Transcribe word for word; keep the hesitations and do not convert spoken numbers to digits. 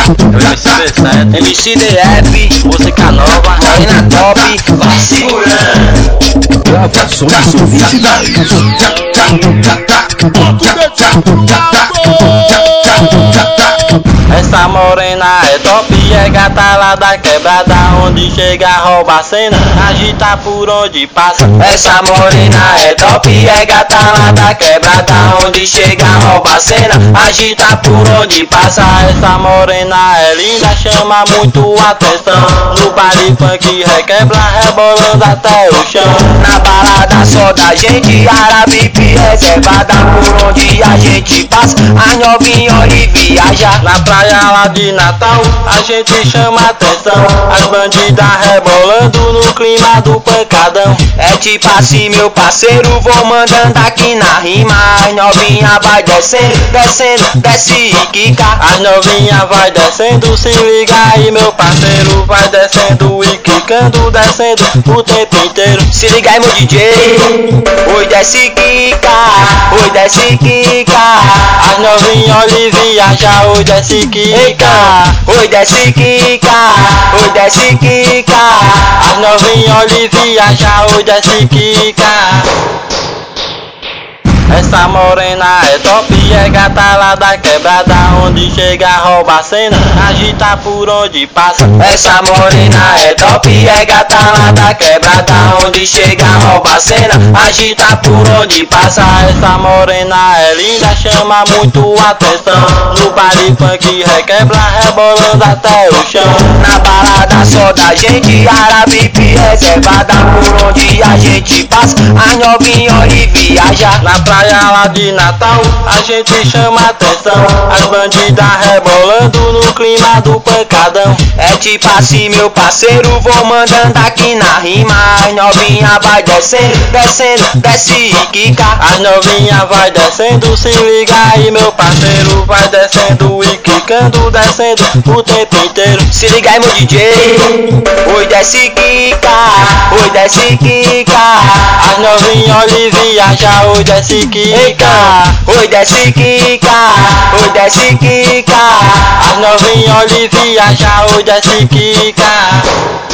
M C B sete, M C D F, música nova, Marina Top, vai segurando. Gravações sofisticadas. essa morena é top, é gata lá da quebrada, onde chega rouba a cena, agita por onde passa. Essa morena é top, é gata lá da quebrada, onde chega rouba a cena, agita por onde passa. Essa morena é linda, chama muito atenção, no baile funk requebra, rebolando até o chão. Na balada só da gente, árabe reservada, por onde a gente passa, a novinha olha e viaja. Na praia lá de Natal, a gente chama atenção, as bandidas rebolando no clima do pancadão. É tipo assim, meu parceiro, vou mandando aqui na rima, as novinha vai descendo, descendo, desce e quica. As novinha vai descendo, se liga aí meu parceiro, vai descendo e quicando, descendo o tempo inteiro. Se liga aí meu D J, oi desce quica, oi desce quica. As novinha olha e viaja, oi desce quica, oi desce quica, oi desce quica. As novinha olha e viaja, oi desce quica. Essa morena é top, é gata lá da quebrada, onde chega rouba a cena, agita por onde passa. Essa morena é top, é gata lá da quebrada, onde chega rouba a cena, agita por onde passa. Essa morena é linda, chama muito atenção, no baile funk requebra, rebolando até o chão. Na balada só da gente, árabe reservada, por onde a gente passa, a novinha olha e viaja. Na praia lá de Natal, a gente chama atenção, as bandidas rebolando no clima do pancadão. É tipo assim, meu parceiro, vou mandando aqui na rima, as novinha vai descendo, descendo, desce e quica. As novinha vai descendo, se liga aí meu parceiro, vai descendo e quicando, descendo o tempo inteiro. Se liga aí meu D J, oi desce quica, oi desce quica. As novinha olha e viaja, oi desce quica, oi desce quica, oi desce quica. As novinha olha e viaja, oi desce quica.